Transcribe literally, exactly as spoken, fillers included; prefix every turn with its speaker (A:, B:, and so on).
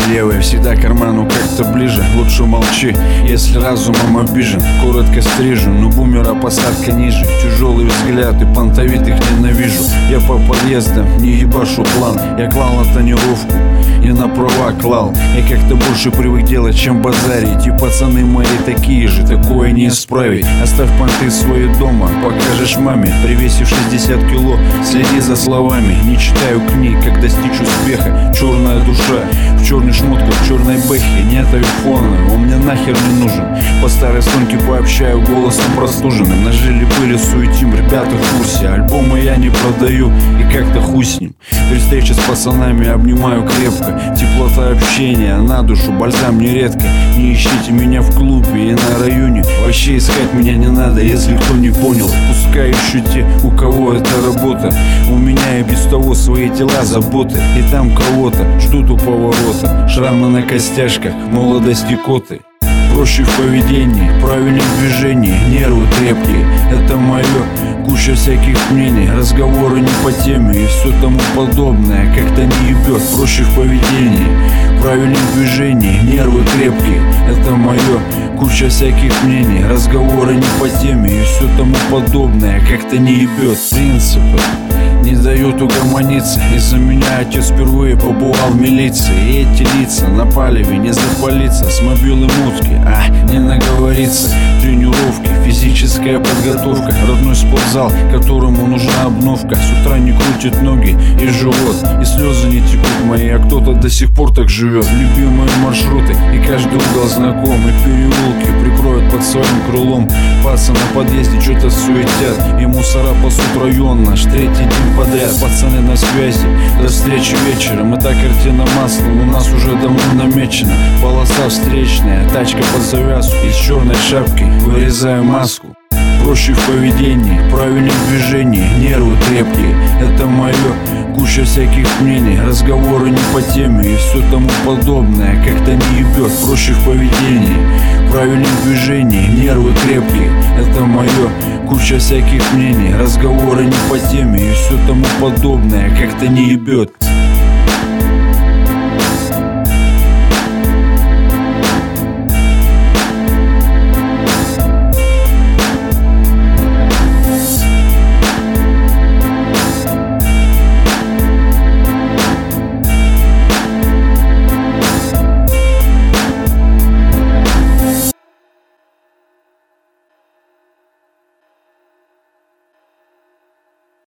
A: левой всегда к карману как-то ближе. Лучше молчи, если разумом обижен. Коротко стрижу, но бумера посадка ниже. Тяжелый взгляд и понтовитых ненавижу. Я по подъездам не ебашу план. Я клал на тонировку и на права клал. Я как-то больше привык делать, чем базарить. И пацаны мои такие же, такое не исправить. Оставь понты свои дома, покажешь маме. Привесив шестьдесят кило, следи за словами. Не читаю книг, как достичь успеха. Черная душа в черных шмотках, в черной бэхе. Нет айфона, он мне нахер не нужен. По старой стонке пообщаю голосом простуженным. На жили были суетим, ребята в курсе. Альбомы я не продаю и как-то хуй с ним. При встрече с пацанами обнимаю крепко. Теплота общения на душу, бальзам нередко. Не ищите меня в клубе и на районе. Вообще искать меня не надо, если кто не понял. Пускай ищут те, у кого это работа. У меня и без того свои дела, заботы. И там кого-то ждут у поворота. Шрамы на костяшках, молодости коты. Проще в поведении, правильном движении, нервы крепкие, это мое. Куча всяких мнений, разговоры не по теме и все тому подобное. Как-то не ебет, проще в поведении, правильном движении, нервы крепкие, это мое. Куча всяких мнений, разговоры не по теме и все тому подобное. Как-то не ебет, принципы не дают угомониться. Из-за меня отец впервые побывал в милиции. И эти лица на палеве не запалиться. С мобилы мутки, а не наговориться. Тренировки, физическая подготовка. Родной спортзал, которому нужна обновка. С утра не крутит ноги и живот. И слезы не текут мои, а кто-то до сих пор так живет. Любимые маршруты и каждый угол знакомый. Переулки прикроют под своим крылом. Пацаны на подъезде что-то суетят. И мусора пасут район наш третий день подряд. Пацаны на связи, до встречи вечером. Это картина маслом, у нас уже давно намечена. Полоса встречная, тачка под завязку. Из черной шапки вырезаю маску. Проще в поведении, правильном движении, нервы крепкие, это мое. Куча всяких мнений, разговоры не по теме и все тому подобное. Как-то не ебет, проще в поведении, правильном движении, нервы крепкие, это мое. Куча всяких мнений, разговоры не по теме и все тому подобное. Как-то не ебет.